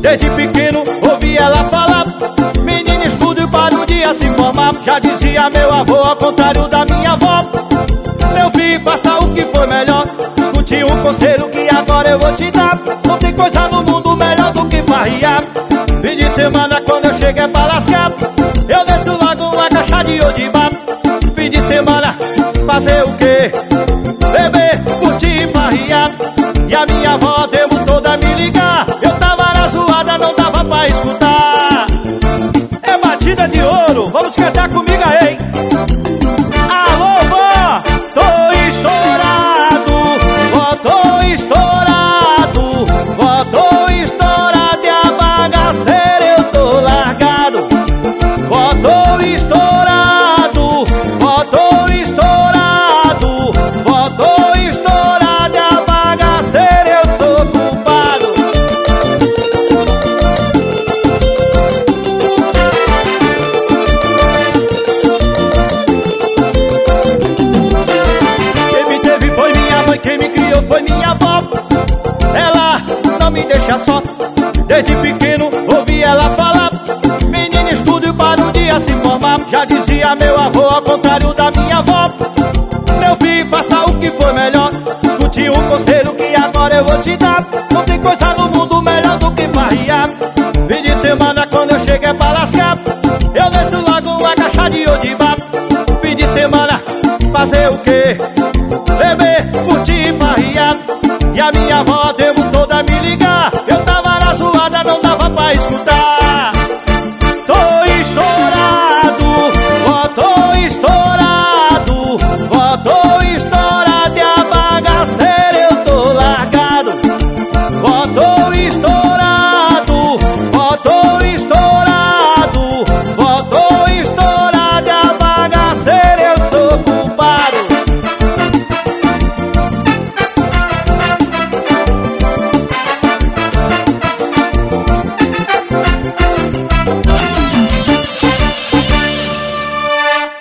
Desde pequeno ouvi ela falar: menino, estude para um dia se formar. Já dizia meu avô, ao contrário da minha avó: meu filho, faça o que for melhor. Escute um conselho que agora eu vou te dar. Não tem coisa no mundo melhor do que farriar. Fim de semana quando eu chego é pra lascar. Eu desço logo uma caixa de Odibá. Fim de semana, fazer o quê? Beber, curtir e farriar. E a minha avó devo toda me ligar. Eu tava na zoada, não dava pra escutar. É batida de ouro, vamos cantar comigo aí, hein? Alô, vó, tô estourado. Vó, tô estourado. Vó, tô estourado. E a bagaceira eu tô largado. Vó, tô estourado. Vó, tô estourado. Vó, tô estourado. E a bagaceira eu sou culpado. Quem me teve foi minha mãe, quem me criou foi minha avó. Ela não me deixa só. Desde pequeno ouvi ela falar: menino, estude para um dia se formar. Já dizia meu avô, ao contrário da minha avó: meu filho, faça o que for melhor. Escute um conselho que agora eu vou te dar. Não tem coisa no mundo melhor do que farriar. Fim de semana quando eu chego é pra lascar. Eu desço logo uma caixa de Odibá. Fim de semana, fazer o quê? Beber, curtir e farriar. E a minha avó deu